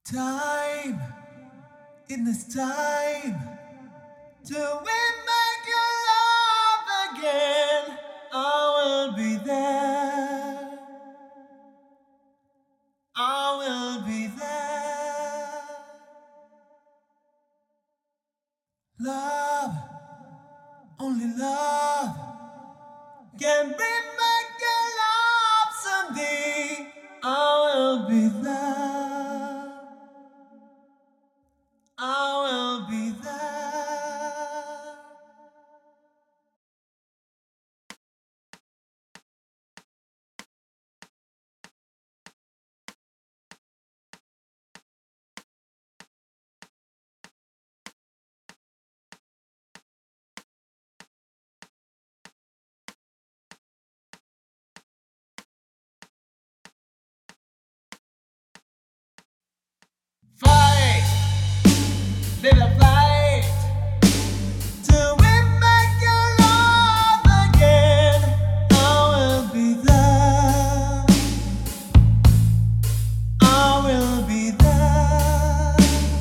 Time in this time to win back your love again. I will be there. I will be there. Love, only love can bring back your love someday. I will be there. I will be there. Fight, little fight, to win back your love again. I will be there. I will be there.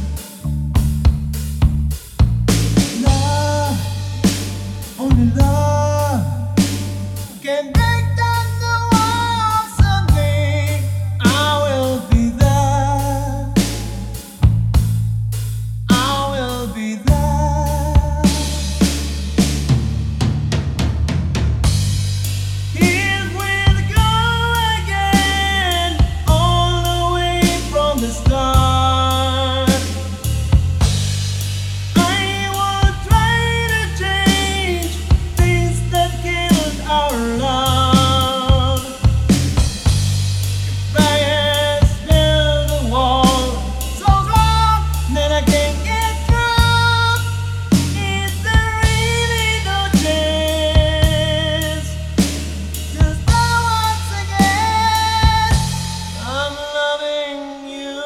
Love, only love can break down the walls someday. I will be there. I will be there. Here we go again, all the way from the start. I will try to change things that killed our love. I has built a wall so strong that I can't get through. Is there really no chance to start once again? I'm loving you.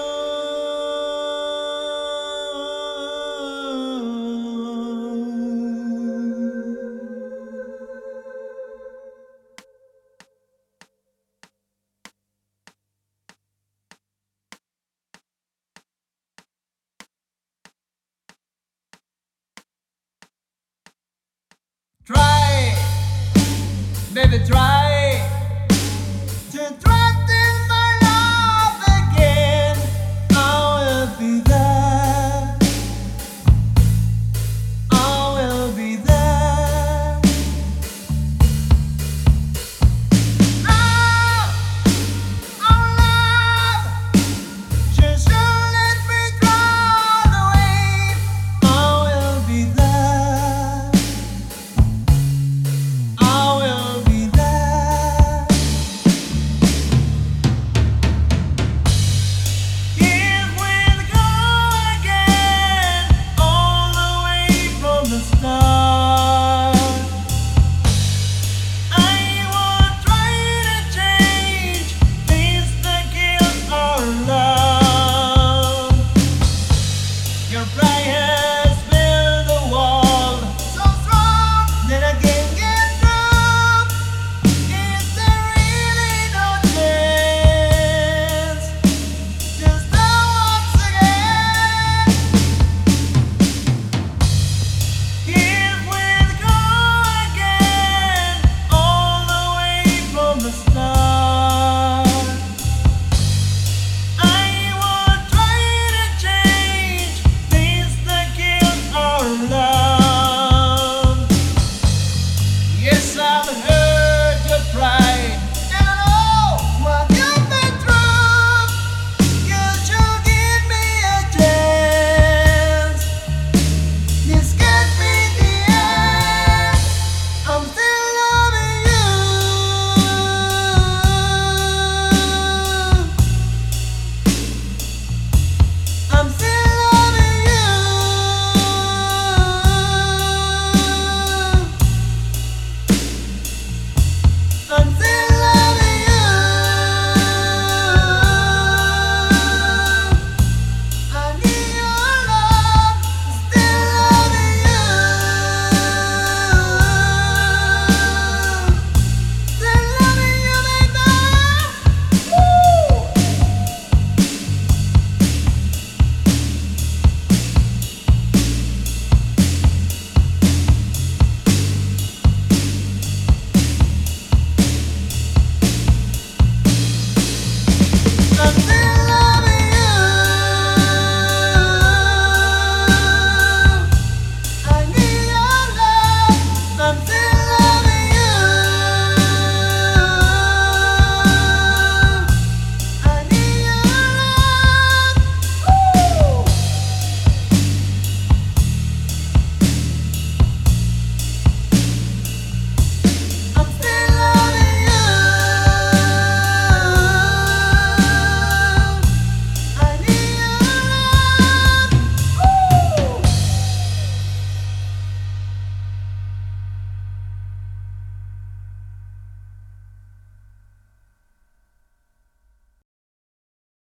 Try, baby, try to threaten my love again. I will be there. I will be there. Love, oh love, just don't let me drown away. I will be there. I will be there. Here we go again, all the way from the start. I will try to change things that kill our love. Your pride